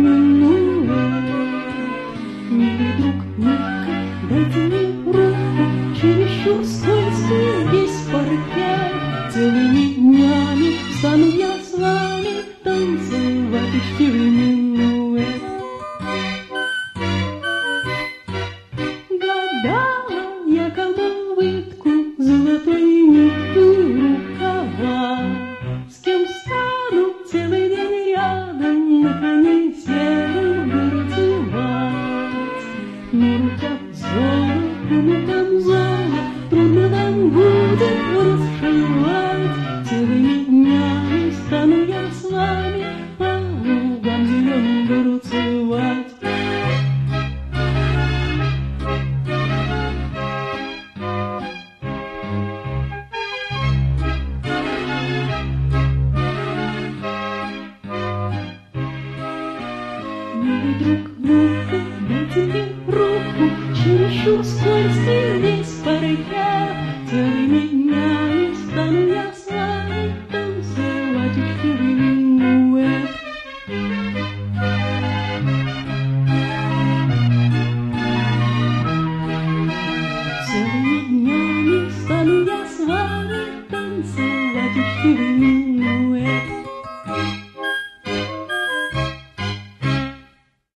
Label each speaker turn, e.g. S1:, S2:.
S1: минует. Милый друг, ну-ка, дайте мне руку, чересчур скользкий здесь паркет. Целыми днями стану я с вами танцевать почти в минуэт. Гадала я колдовытку золотой нитью рукава, с кем стану целый день рядом на коне сером горцевать. Но рука золото, но камзола трудно нам будет расшивать. Целыми днями стану я с вами по лугам зеленым горцевать. Милый друг, ну-ка, дайте мне руку, чересчур скользкий